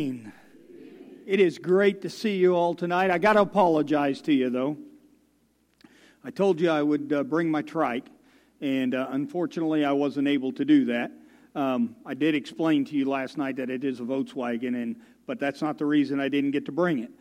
It is great to see you all tonight. I got to apologize to you, though. I told you I would bring my trike, and unfortunately I wasn't able to do that. I did explain to you last night that it is a Volkswagen, but that's not the reason I didn't get to bring it.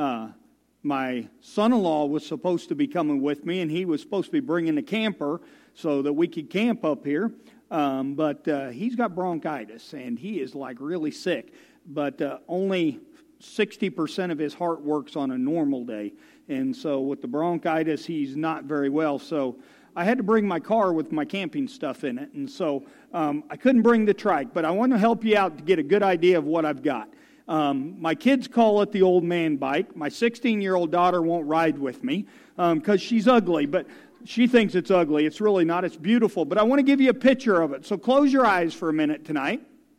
My son-in-law was supposed to be coming with me, and he was supposed to be bringing the camper so that we could camp up here. But he's got bronchitis, and he is like really sick. But only 60% of his heart works on a normal day. And so with the bronchitis, he's not very well. So I had to bring my car with my camping stuff in it. And so I couldn't bring the trike, but I want to help you out to get a good idea of what I've got. My kids call it the old man bike. My 16-year-old daughter won't ride with me because she's ugly, but she thinks it's ugly. It's really not. It's beautiful. But I want to give you a picture of it. So close your eyes for a minute tonight.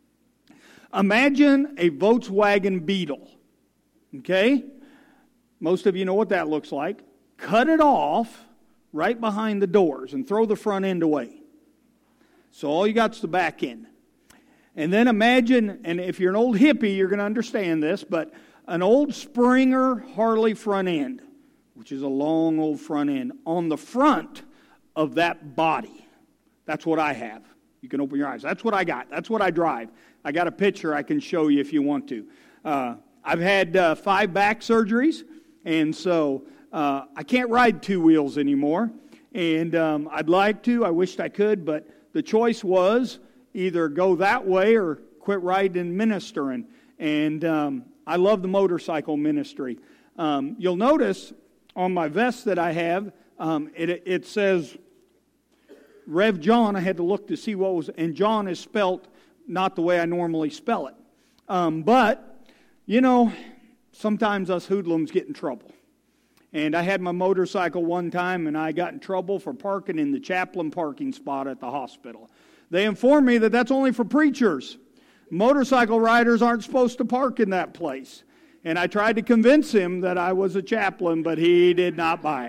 Imagine a Volkswagen Beetle. Okay? Most of you know what that looks like. Cut it off right behind the doors and throw the front end away. So all you got is the back end. And then imagine, and if you're an old hippie, you're going to understand this, but an old Springer Harley front end, which is a long old front end, on the front of that body. That's what I have. You can open your eyes. That's what I got. That's what I drive. I got a picture I can show you if you want to. I've had 5 back surgeries, and so I can't ride 2 wheels anymore. And I'd like to. I wished I could, but the choice was either go that way or quit riding and ministering. And I love the motorcycle ministry. You'll notice on my vest that I have, it says Rev John. I had to look to see what was, and John is spelt not the way I normally spell it. But, you know, sometimes us hoodlums get in trouble. And I had my motorcycle one time, and I got in trouble for parking in the chaplain parking spot at the hospital. They informed me that that's only for preachers. Motorcycle riders aren't supposed to park in that place. And I tried to convince him that I was a chaplain, but he did not buy it.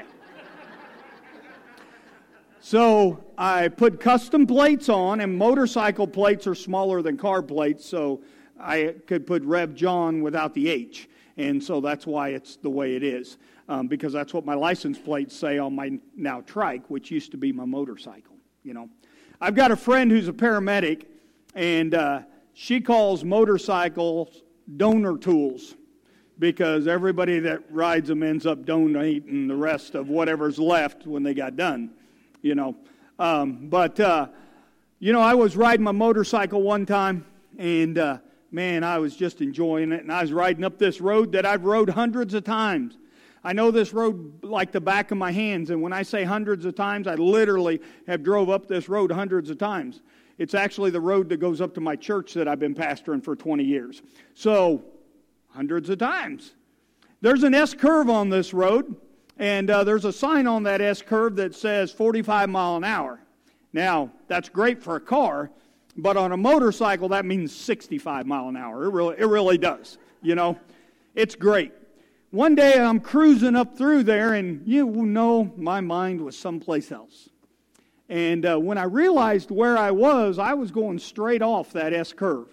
So I put custom plates on, and motorcycle plates are smaller than car plates, so I could put Rev John without the H. And so that's why it's the way it is, because that's what my license plates say on my now trike, which used to be my motorcycle, you know. I've got a friend who's a paramedic, and she calls motorcycles donor tools because everybody that rides them ends up donating the rest of whatever's left when they got done, you know. You know, I was riding my motorcycle one time, and man, I was just enjoying it, and I was riding up this road that I've rode hundreds of times. I know this road like the back of my hands, and when I say hundreds of times, I literally have drove up this road hundreds of times. It's actually the road that goes up to my church that I've been pastoring for 20 years. So, hundreds of times. There's an S-curve on this road, and there's a sign on that S-curve that says 45 mile an hour. Now, that's great for a car, but on a motorcycle, that means 65 mile an hour. It really does, you know. It's great. One day I'm cruising up through there, and you know my mind was someplace else. And when I realized where I was going straight off that S-curve.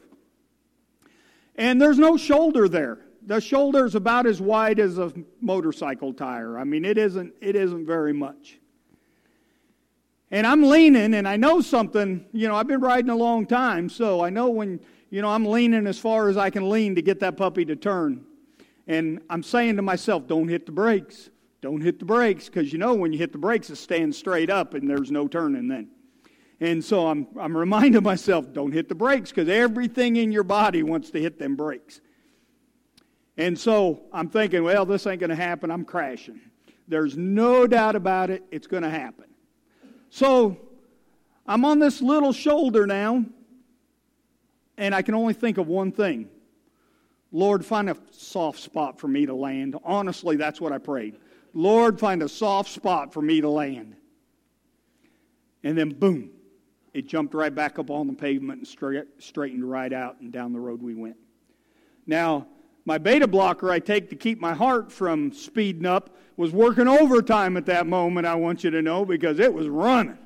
And there's no shoulder there. The shoulder's about as wide as a motorcycle tire. I mean, it isn't very much. And I'm leaning, and I know something, you know, I've been riding a long time, so I know when, you know, I'm leaning as far as I can lean to get that puppy to turn. And I'm saying to myself, don't hit the brakes. Don't hit the brakes, because you know when you hit the brakes, it stands straight up and there's no turning then. And so I'm reminding myself, don't hit the brakes, because everything in your body wants to hit them brakes. And so I'm thinking, well, this ain't going to happen. I'm crashing. There's no doubt about it. It's going to happen. So I'm on this little shoulder now, and I can only think of one thing. Lord, find a soft spot for me to land. Honestly, that's what I prayed. Lord, find a soft spot for me to land. And then, boom, it jumped right back up on the pavement and straightened right out, and down the road we went. Now, my beta blocker I take to keep my heart from speeding up was working overtime at that moment, I want you to know, because it was running.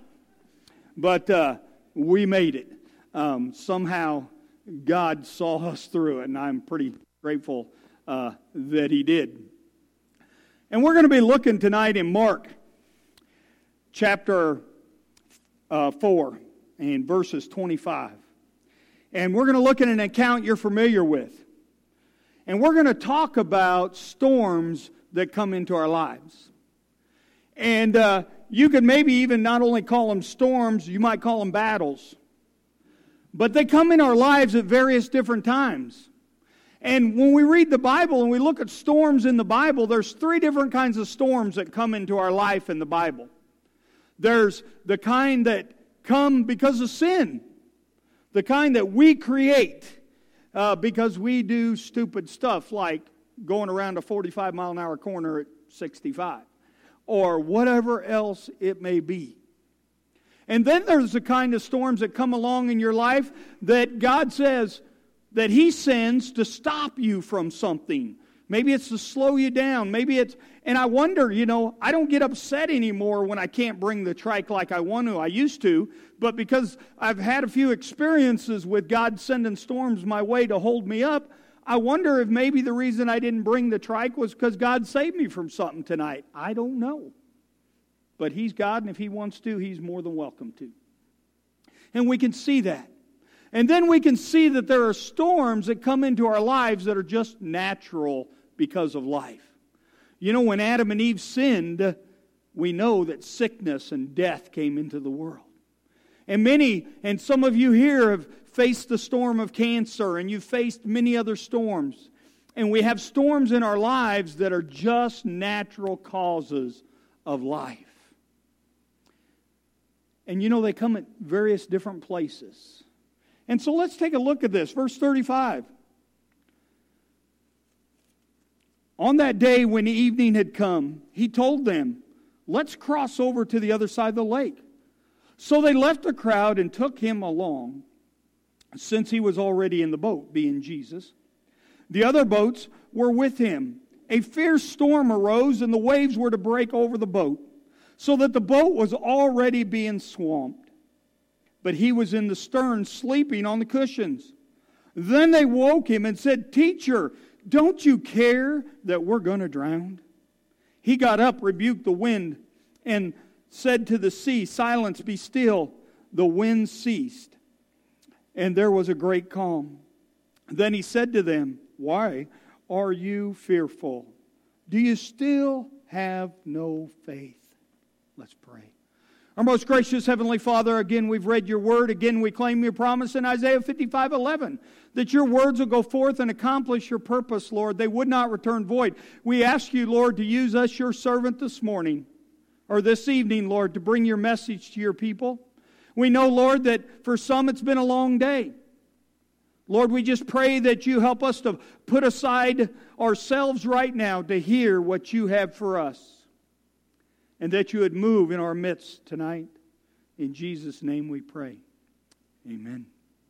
But we made it. Somehow God saw us through it, and I'm pretty Grateful that he did. And we're going to be looking tonight in Mark chapter 4 and verses 25. And we're going to look at an account you're familiar with. And we're going to talk about storms that come into our lives. And you could maybe even not only call them storms, you might call them battles. But they come in our lives at various different times. And when we read the Bible and we look at storms in the Bible, there's three different kinds of storms that come into our life in the Bible. There's the kind that come because of sin. The kind that we create because we do stupid stuff like going around a 45-mile-an-hour corner at 65. Or whatever else it may be. And then there's the kind of storms that come along in your life that God says that He sends to stop you from something. Maybe it's to slow you down. Maybe it's, and I wonder, I don't get upset anymore when I can't bring the trike like I want to. I used to, but because I've had a few experiences with God sending storms my way to hold me up, I wonder if maybe the reason I didn't bring the trike was because God saved me from something tonight. I don't know. But He's God, and if He wants to, He's more than welcome to. And we can see that. And then we can see that there are storms that come into our lives that are just natural because of life. When Adam and Eve sinned, we know that sickness and death came into the world. And some of you here have faced the storm of cancer, and you've faced many other storms. And we have storms in our lives that are just natural causes of life. And they come at various different places. And so let's take a look at this. Verse 35. On that day when evening had come, He told them, "Let's cross over to the other side of the lake." So they left the crowd and took Him along, since He was already in the boat, being Jesus. The other boats were with Him. A fierce storm arose, and the waves were to break over the boat, so that the boat was already being swamped. But He was in the stern, sleeping on the cushions. Then they woke Him and said, "Teacher, don't you care that we're going to drown?" He got up, rebuked the wind, and said to the sea, "Silence, be still." The wind ceased, and there was a great calm. Then He said to them, "Why are you fearful? Do you still have no faith?" Let's pray. Our most gracious Heavenly Father, again we've read Your Word. Again we claim Your promise in Isaiah 55:11, that Your words will go forth and accomplish Your purpose, Lord. They would not return void. We ask You, Lord, to use us, Your servant, this morning, or this evening, Lord, to bring Your message to Your people. We know, Lord, that for some it's been a long day. Lord, we just pray that You help us to put aside ourselves right now to hear what You have for us. And that You would move in our midst tonight. In Jesus' name we pray. Amen.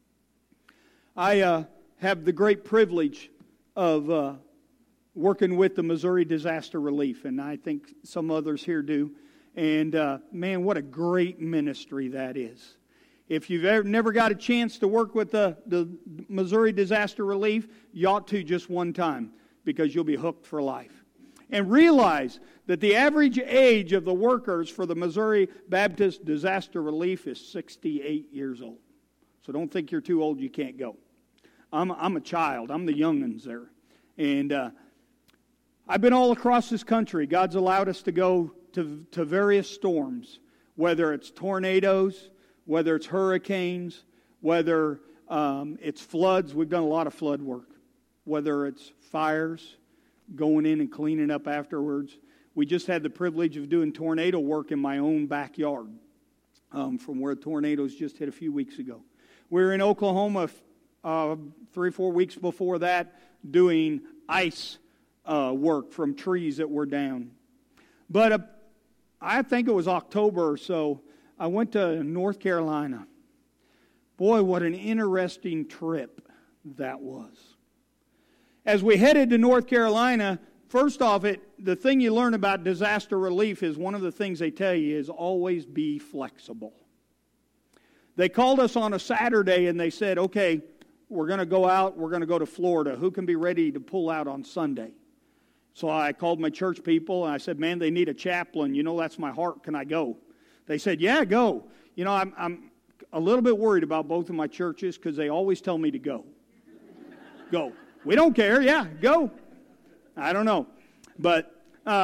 I have the great privilege of working with the Missouri Disaster Relief, and I think some others here do. And man, what a great ministry that is. If you've never got a chance to work with the Missouri Disaster Relief, you ought to just one time, because you'll be hooked for life. And realize that the average age of the workers for the Missouri Baptist Disaster Relief is 68 years old. So don't think you're too old, you can't go. I'm a child. I'm the young'uns there. And I've been all across this country. God's allowed us to go to various storms, whether it's tornadoes, whether it's hurricanes, whether it's floods. We've done a lot of flood work. Whether it's fires, going in and cleaning up afterwards. We just had the privilege of doing tornado work in my own backyard from where tornadoes just hit a few weeks ago. We were in Oklahoma 3 or 4 weeks before that doing ice work from trees that were down. But I think it was October or so, I went to North Carolina. Boy, what an interesting trip that was. As we headed to North Carolina, first off, the thing you learn about disaster relief is one of the things they tell you is always be flexible. They called us on a Saturday and they said, "Okay, we're going to go out. We're going to go to Florida. Who can be ready to pull out on Sunday? So I called my church people, and I said, man, they need a chaplain. You know, that's my heart. Can I go? They said, yeah, go. You know, I'm a little bit worried about both of my churches because they always tell me to go. Go. We don't care. Yeah, go. I don't know. But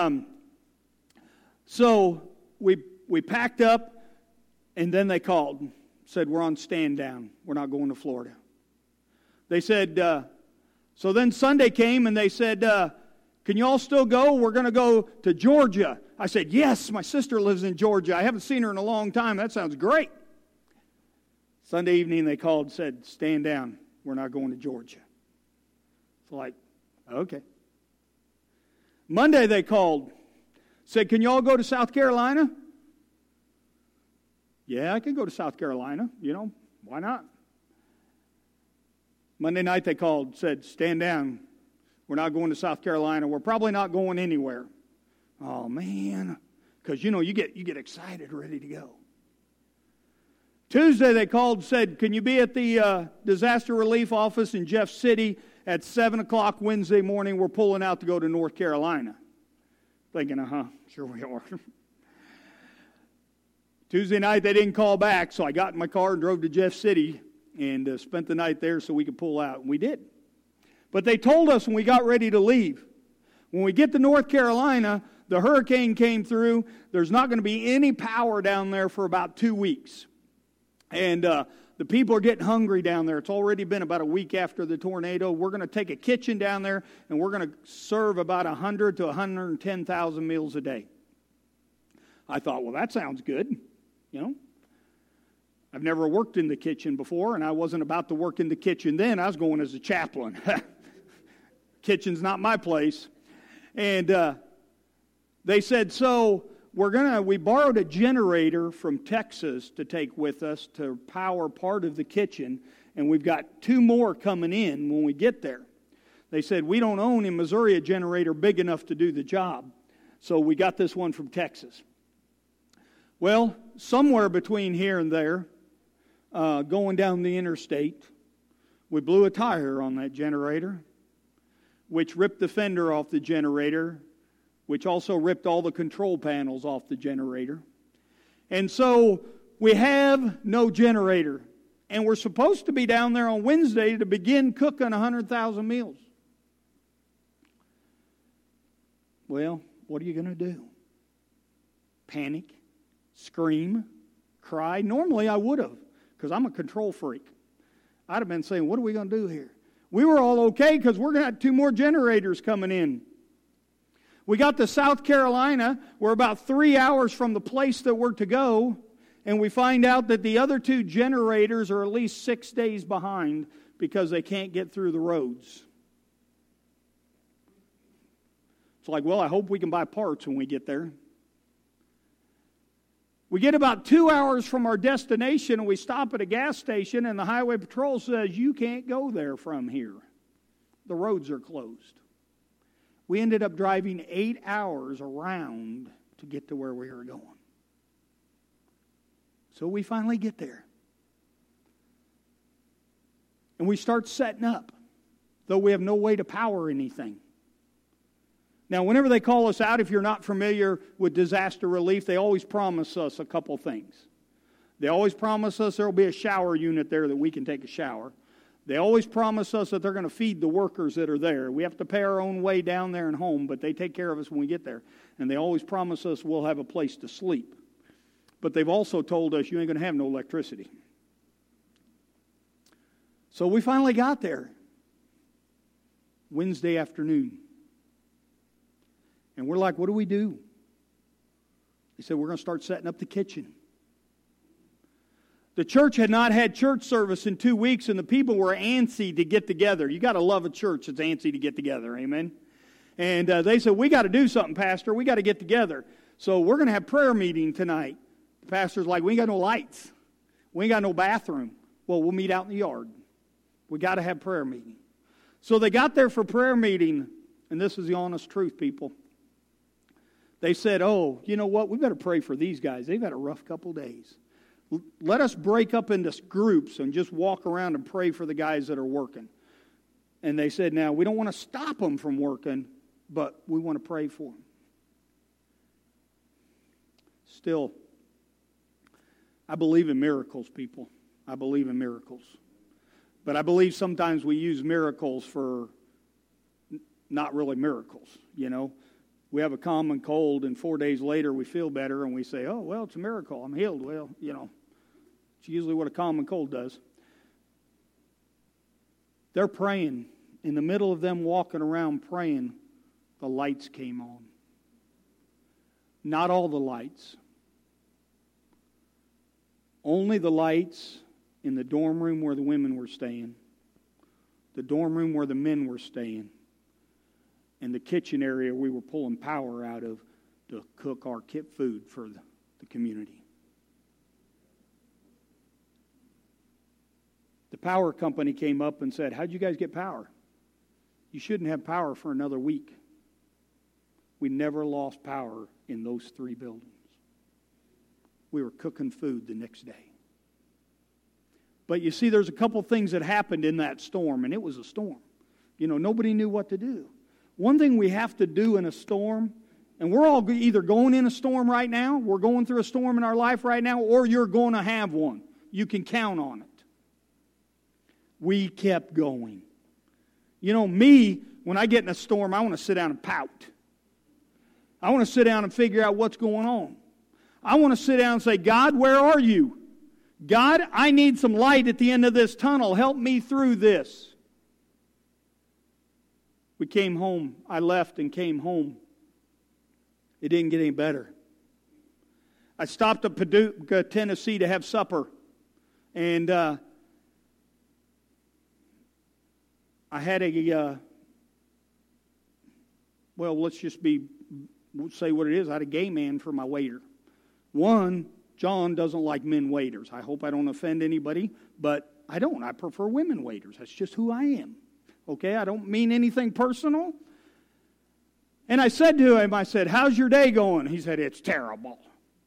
so we packed up, and then they called, said, we're on stand down. We're not going to Florida. They said, so then Sunday came, and they said, can you all still go? We're going to go to Georgia. I said, yes, my sister lives in Georgia. I haven't seen her in a long time. That sounds great. Sunday evening they called and said, stand down. We're not going to Georgia. It's like, okay. Monday they called. Said, can you all go to South Carolina? Yeah, I can go to South Carolina. You know, why not? Monday night they called, said, stand down. We're not going to South Carolina. We're probably not going anywhere. Oh, man. Because, you know, you get excited, ready to go. Tuesday they called and said, can you be at the disaster relief office in Jeff City at 7 o'clock Wednesday morning? We're pulling out to go to North Carolina. Thinking, sure we are. Tuesday night they didn't call back, so I got in my car and drove to Jeff City and spent the night there so we could pull out. And we did. But they told us when we got ready to leave, when we get to North Carolina, the hurricane came through. There's not going to be any power down there for about 2 weeks. And the people are getting hungry down there. It's already been about a week after the tornado. We're going to take a kitchen down there, and we're going to serve about 100 to 110,000 meals a day. I thought, well, that sounds good. You know, I've never worked in the kitchen before, and I wasn't about to work in the kitchen then. I was going as a chaplain. Kitchen's not my place. And they said, so we borrowed a generator from Texas to take with us to power part of the kitchen, and we've got 2 more coming in when we get there. They said, we don't own in Missouri a generator big enough to do the job, so we got this one from Texas. Well, somewhere between here and there, going down the interstate, we blew a tire on that generator, which ripped the fender off the generator, which also ripped all the control panels off the generator. And so we have no generator. And we're supposed to be down there on Wednesday to begin cooking 100,000 meals. Well, what are you going to do? Panic? Scream? Cry? Normally I would have, because I'm a control freak. I'd have been saying, what are we going to do here? We were all okay because we're going to have 2 more generators coming in. We got to South Carolina. We're about 3 hours from the place that we're to go, and we find out that the other 2 generators are at least 6 days behind because they can't get through the roads. It's like, well, I hope we can buy parts when we get there. We get about 2 hours from our destination, and we stop at a gas station, and the highway patrol says, you can't go there from here. The roads are closed. We ended up driving 8 hours around to get to where we were going. So we finally get there. And we start setting up, though we have no way to power anything. Now, whenever they call us out, if you're not familiar with disaster relief, they always promise us a couple things. They always promise us there will be a shower unit there that we can take a shower. They always promise us that they're going to feed the workers that are there. We have to pay our own way down there and home, but they take care of us when we get there. And they always promise us we'll have a place to sleep. But they've also told us you ain't going to have no electricity. So we finally got there Wednesday afternoon. And we're like, what do we do? They said, we're going to start setting up the kitchen. The church had not had church service in 2 weeks, and the people were antsy to get together. You got to love a church that's antsy to get together, amen? And they said, we got to do something, Pastor. We got to get together. So we're going to have prayer meeting tonight. The pastor's like, we ain't got no lights. We ain't got no bathroom. Well, we'll meet out in the yard. We got to have prayer meeting. So they got there for prayer meeting, and this is the honest truth, people. They said, oh, you know what? We better pray for these guys. They've had a rough couple days. Let us break up into groups and just walk around and pray for the guys that are working. And they said, now, we don't want to stop them from working, but we want to pray for them. Still, I believe in miracles, people. I believe in miracles. But I believe sometimes we use miracles for not really miracles, you know. We have a common cold, and 4 days later we feel better, and we say, oh, well, it's a miracle. I'm healed. Well, you know, it's usually what a common cold does. They're praying. In the middle of them walking around praying, the lights came on. Not all the lights. Only the lights in the dorm room where the women were staying, the dorm room where the men were staying, and the kitchen area we were pulling power out of to cook our kit food for the community. The power company came up and said, how'd you guys get power? You shouldn't have power for another week. We never lost power in those 3 buildings. We were cooking food the next day. But you see, there's a couple things that happened in that storm, and it was a storm. You know, nobody knew what to do. One thing we have to do in a storm, and we're all either going in a storm right now, we're going through a storm in our life right now, or you're going to have one. You can count on it. We kept going. You know, me, when I get in a storm, I want to sit down and pout. I want to sit down and figure out what's going on. I want to sit down and say, God, where are you? God, I need some light at the end of this tunnel. Help me through this. We came home. I left and came home. It didn't get any better. I stopped at Paducah, Tennessee to have supper. And I had let's just say what it is. I had a gay man for my waiter. One, John doesn't like men waiters. I hope I don't offend anybody, but I don't. I prefer women waiters. That's just who I am. Okay, I don't mean anything personal. And I said to him, how's your day going? He said, it's terrible.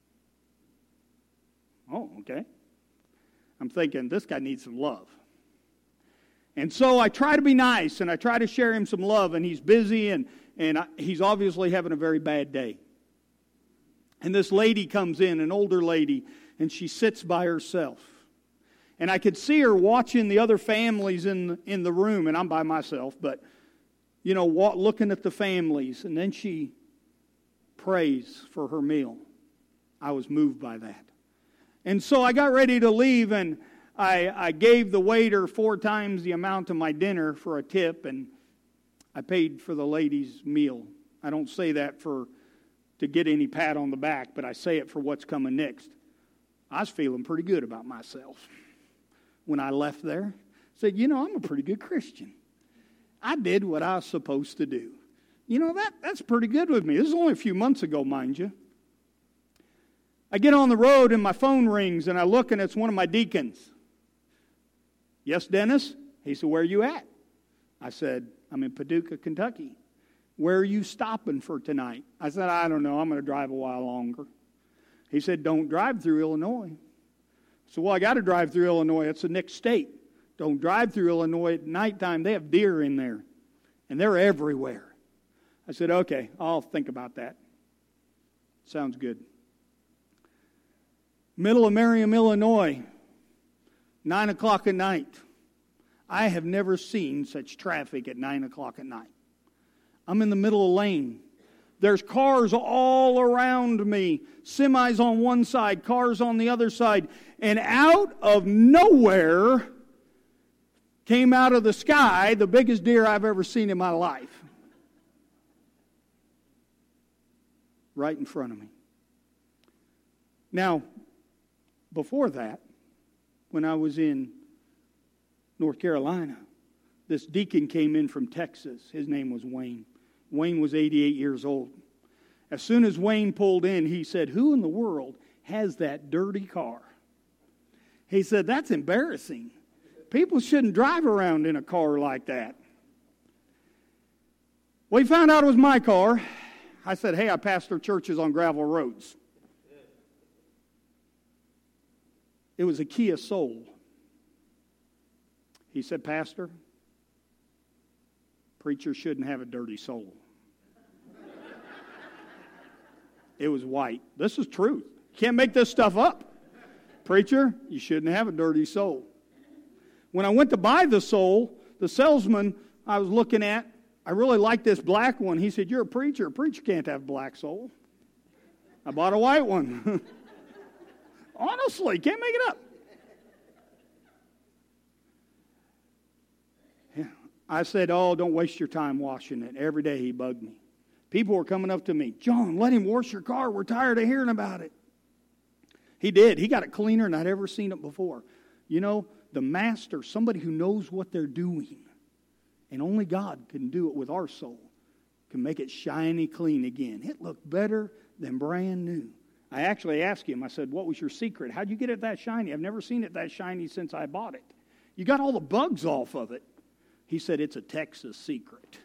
Oh, okay. I'm thinking, this guy needs some love. And so I try to be nice, and I try to share him some love, and he's busy, and he's obviously having a very bad day. And this lady comes in, an older lady, and she sits by herself. And I could see her watching the other families in the room, and I'm by myself, but, you know, looking at the families. And then she prays for her meal. I was moved by that. And so I got ready to leave, and I gave the waiter 4 times the amount of my dinner for a tip, and I paid for the lady's meal. I don't say that to get any pat on the back, but I say it for what's coming next. I was feeling pretty good about myself when I left there. Said, you know, I'm a pretty good Christian. I did what I was supposed to do. You know, that's pretty good with me. This is only a few months ago, mind you. I get on the road and my phone rings and I look and it's one of my deacons. Yes, Dennis? He said, where are you at? I said, I'm in Paducah, Kentucky. Where are you stopping for tonight? I said, I don't know. I'm going to drive a while longer. He said, don't drive through Illinois. I said, well, I got to drive through Illinois. It's the next state. Don't drive through Illinois at nighttime. They have deer in there, and they're everywhere. I said, okay, I'll think about that. Sounds good. Middle of Merriam, Illinois, 9 o'clock at night. I have never seen such traffic at 9 o'clock at night. I'm in the middle of the lane. There's cars all around me. Semis on one side, cars on the other side. And out of nowhere came out of the sky the biggest deer I've ever seen in my life. Right in front of me. Now, before that, when I was in North Carolina, this deacon came in from Texas. His name was Wayne. Wayne was 88 years old. As soon as Wayne pulled in, he said, who in the world has that dirty car? He said, that's embarrassing. People shouldn't drive around in a car like that. Well, he found out it was my car. I said, hey, I pastor churches on gravel roads. It was a Kia Soul. He said, Pastor, preachers shouldn't have a dirty soul. It was white. This is truth. You can't make this stuff up. Preacher, you shouldn't have a dirty soul. When I went to buy the soul, the salesman I was looking at, I really liked this black one. He said, you're a preacher. A preacher can't have a black soul. I bought a white one. Honestly, can't make it up. Yeah. I said, oh, don't waste your time washing it. Every day he bugged me. People were coming up to me, John, let him wash your car. We're tired of hearing about it. He did. He got it cleaner than I'd ever seen it before. You know, the master, somebody who knows what they're doing, and only God can do it with our soul, can make it shiny clean again. It looked better than brand new. I actually asked him, I said, what was your secret? How'd you get it that shiny? I've never seen it that shiny since I bought it. You got all the bugs off of it. He said, it's a Texas secret.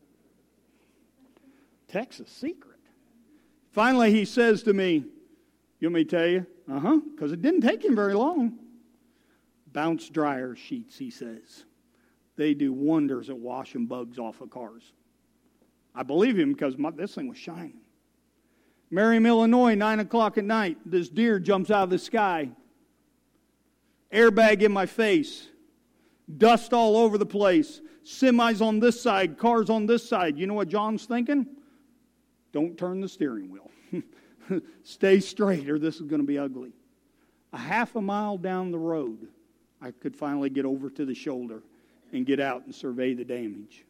Texas secret. Finally, he says to me, you want me to tell you? Because it didn't take him very long. Bounce dryer sheets, he says. They do wonders at washing bugs off of cars. I believe him because this thing was shining. Merriam, Illinois, 9 o'clock at night. This deer jumps out of the sky. Airbag in my face. Dust all over the place. Semis on this side, cars on this side. You know what John's thinking? Don't turn the steering wheel. Stay straight or this is going to be ugly. A half a mile down the road, I could finally get over to the shoulder and get out and survey the damage.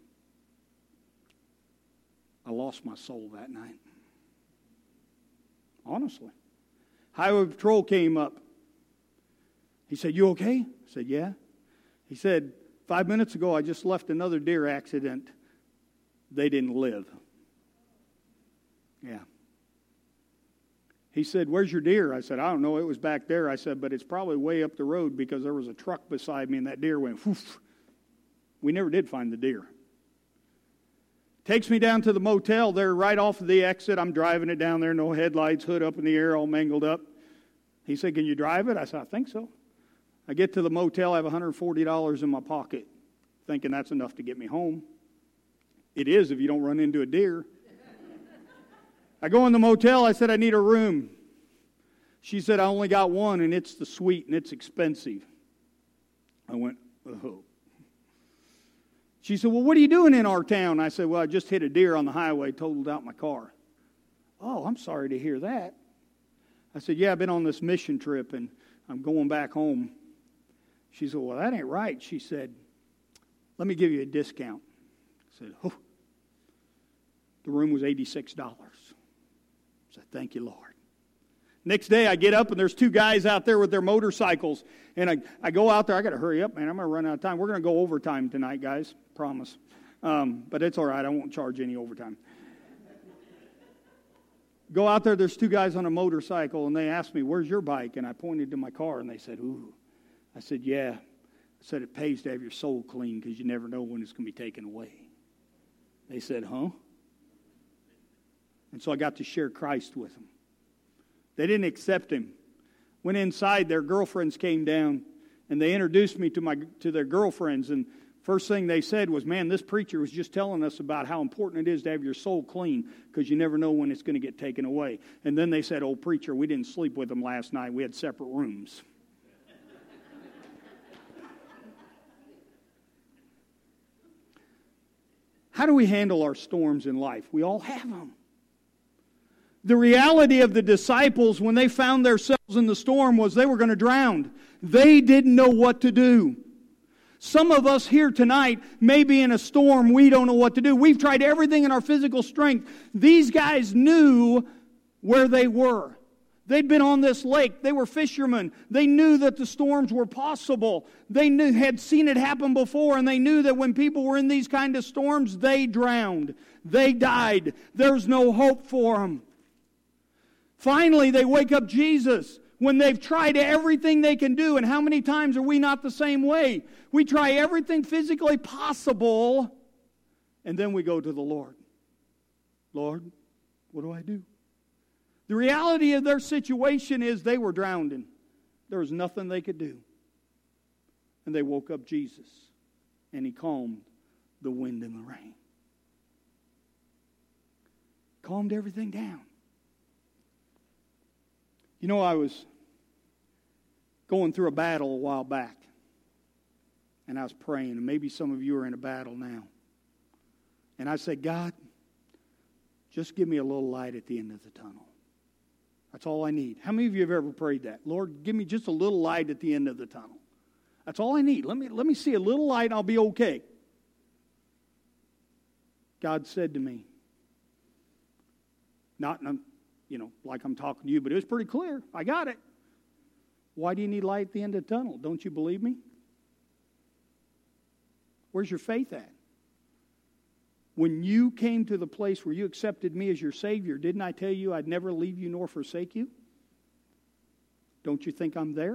I lost my soul that night. Honestly. Highway Patrol came up. He said, you okay? I said, yeah. He said, 5 minutes ago I just left another deer accident. They didn't live. Yeah. He said, where's your deer? I said, I don't know. It was back there. I said, but it's probably way up the road because there was a truck beside me and that deer went whoof. We never did find the deer. Takes me down to the motel there right off of the exit. I'm driving it down there, no headlights, hood up in the air, all mangled up. He said, can you drive it? I said, I think so. I get to the motel, I have $140 in my pocket, thinking that's enough to get me home. It is if you don't run into a deer. I go in the motel, I said, I need a room. She said, I only got one, and it's the suite, and it's expensive. I went, oh. She said, well, what are you doing in our town? I said, well, I just hit a deer on the highway, totaled out my car. Oh, I'm sorry to hear that. I said, yeah, I've been on this mission trip, and I'm going back home. She said, well, that ain't right. She said, let me give you a discount. I said, oh. The room was $86. I said, thank you, Lord. Next day, I get up, and there's two guys out there with their motorcycles. And I go out there. I got to hurry up, man. I'm going to run out of time. We're going to go overtime tonight, guys. Promise. But it's all right. I won't charge any overtime. Go out there. There's two guys on a motorcycle, and they asked me, where's your bike? And I pointed to my car, and they said, ooh. I said, yeah. I said, it pays to have your soul clean because you never know when it's going to be taken away. They said, huh? And so I got to share Christ with them. They didn't accept him. Went inside, their girlfriends came down, and they introduced me to their girlfriends. And first thing they said was, man, this preacher was just telling us about how important it is to have your soul clean because you never know when it's going to get taken away. And then they said, oh, preacher, we didn't sleep with him last night. We had separate rooms. How do we handle our storms in life? We all have them. The reality of the disciples when they found themselves in the storm was they were going to drown. They didn't know what to do. Some of us here tonight may be in a storm. We don't know what to do. We've tried everything in our physical strength. These guys knew where they were. They'd been on this lake. They were fishermen. They knew that the storms were possible. They had seen it happen before, and they knew that when people were in these kind of storms, they drowned. They died. There's no hope for them. Finally, they wake up Jesus when they've tried everything they can do. And how many times are we not the same way? We try everything physically possible, and then we go to the Lord. Lord, what do I do? The reality of their situation is they were drowning. There was nothing they could do. And they woke up Jesus, and He calmed the wind and the rain. Calmed everything down. You know, I was going through a battle a while back, and I was praying, and maybe some of you are in a battle now. And I said, God, just give me a little light at the end of the tunnel. That's all I need. How many of you have ever prayed that? Lord, give me just a little light at the end of the tunnel. That's all I need. Let me see a little light and I'll be okay. God said to me, not, like I'm talking to you, but it was pretty clear. I got it. Why do you need light at the end of the tunnel? Don't you believe me? Where's your faith at? When you came to the place where you accepted me as your Savior, didn't I tell you I'd never leave you nor forsake you? Don't you think I'm there?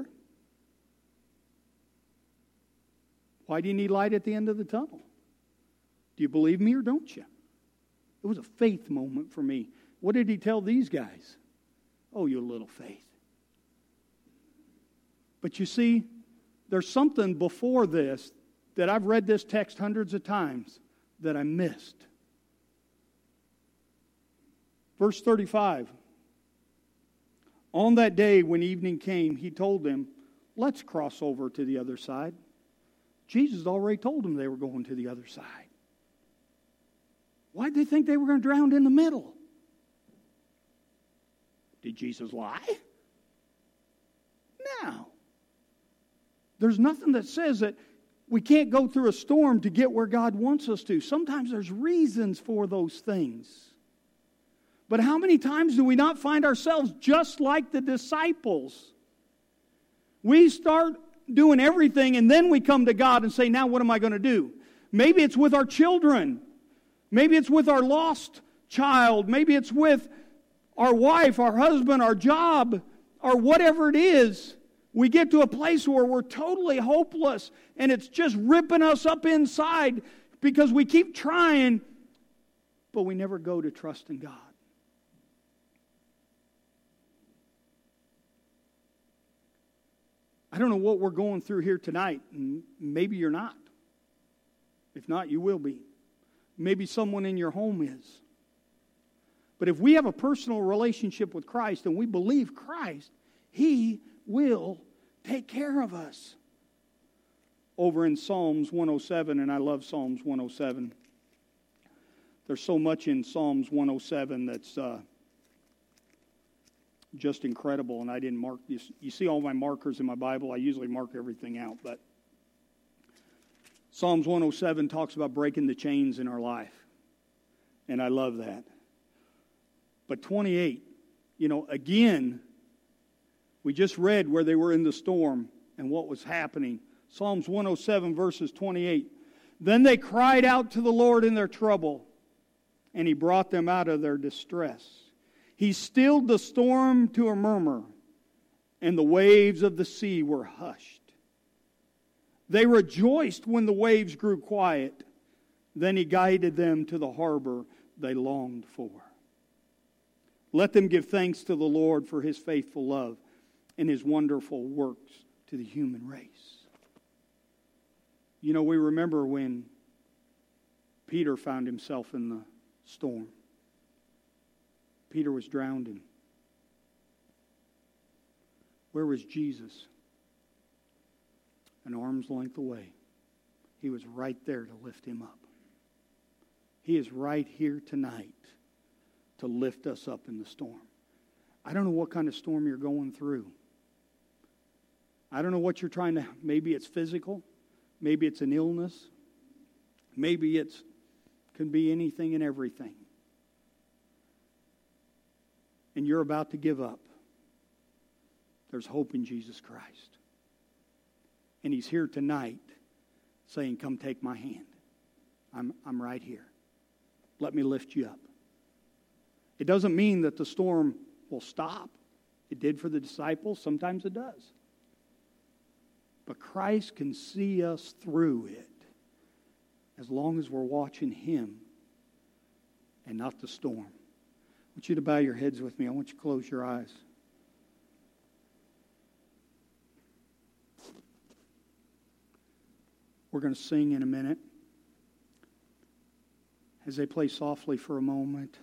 Why do you need light at the end of the tunnel? Do you believe me or don't you? It was a faith moment for me. What did He tell these guys? Oh, you little faith. But you see, there's something before this that I've read this text hundreds of times that I missed. Verse 35. On that day when evening came, He told them, let's cross over to the other side. Jesus already told them they were going to the other side. Why did they think they were going to drown in the middle? Did Jesus lie? No. There's nothing that says that we can't go through a storm to get where God wants us to. Sometimes there's reasons for those things. But how many times do we not find ourselves just like the disciples? We start doing everything and then we come to God and say, now what am I going to do? Maybe it's with our children. Maybe it's with our lost child. Maybe it's with our wife, our husband, our job, or whatever it is. We get to a place where we're totally hopeless and it's just ripping us up inside because we keep trying, but we never go to trust in God. I don't know what we're going through here tonight, and maybe you're not. If not, you will be. Maybe someone in your home is. But if we have a personal relationship with Christ and we believe Christ, He will take care of us. Over in Psalms 107, and I love Psalms 107. There's so much in Psalms 107 that's just incredible, and I didn't mark this. You see all my markers in my Bible. I usually mark everything out, but Psalms 107 talks about breaking the chains in our life, and I love that. But 28, again, we just read where they were in the storm and what was happening. Psalms 107 verses 28. Then they cried out to the Lord in their trouble, and He brought them out of their distress. He stilled the storm to a murmur, and the waves of the sea were hushed. They rejoiced when the waves grew quiet. Then He guided them to the harbor they longed for. Let them give thanks to the Lord for His faithful love and His wonderful works to the human race. We remember when Peter found himself in the storm. Peter was drowning. Where was Jesus? An arm's length away. He was right there to lift him up. He is right here tonight to lift us up in the storm. I don't know what kind of storm you're going through. I don't know what you're trying to, maybe it's physical, maybe it's an illness, maybe it's can be anything and everything. And you're about to give up. There's hope in Jesus Christ. And He's here tonight saying, come take my hand. I'm right here. Let me lift you up. It doesn't mean that the storm will stop. It did for the disciples. Sometimes it does. But Christ can see us through it as long as we're watching Him and not the storm. I want you to bow your heads with me. I want you to close your eyes. We're going to sing in a minute. As they play softly for a moment,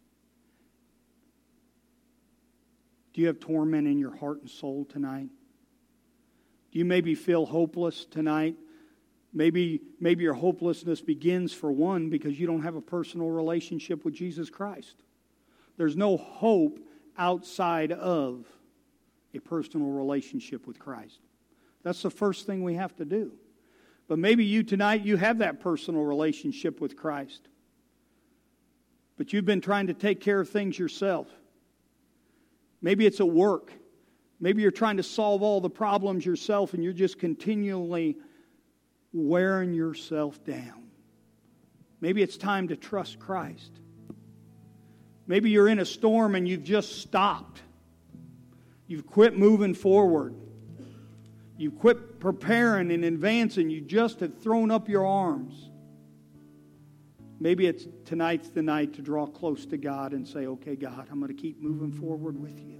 do you have torment in your heart and soul tonight? Do you maybe feel hopeless tonight? Maybe your hopelessness begins, for one, because you don't have a personal relationship with Jesus Christ. There's no hope outside of a personal relationship with Christ. That's the first thing we have to do. But maybe you tonight, you have that personal relationship with Christ. But you've been trying to take care of things yourself. Maybe it's at work. Maybe you're trying to solve all the problems yourself and you're just continually wearing yourself down. Maybe it's time to trust Christ. Maybe you're in a storm and you've just stopped. You've quit moving forward. You've quit preparing and advancing. You just have thrown up your arms. Maybe tonight's the night to draw close to God and say, okay, God, I'm going to keep moving forward with you.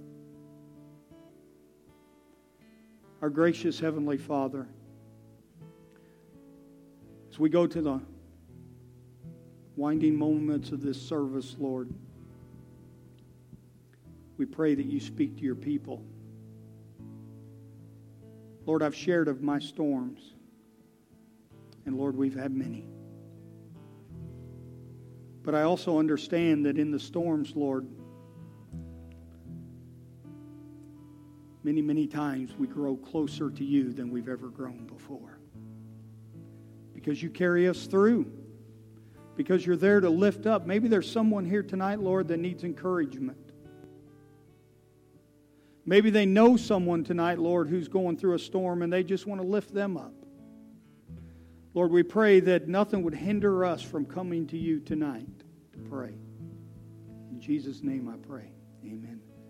Our gracious Heavenly Father, as we go to the winding moments of this service, Lord, we pray that you speak to your people. Lord, I've shared of my storms, and Lord, we've had many. But I also understand that in the storms, Lord, many, many times we grow closer to you than we've ever grown before. Because you carry us through. Because you're there to lift up. Maybe there's someone here tonight, Lord, that needs encouragement. Maybe they know someone tonight, Lord, who's going through a storm and they just want to lift them up. Lord, we pray that nothing would hinder us from coming to you tonight to pray. In Jesus' name I pray. Amen.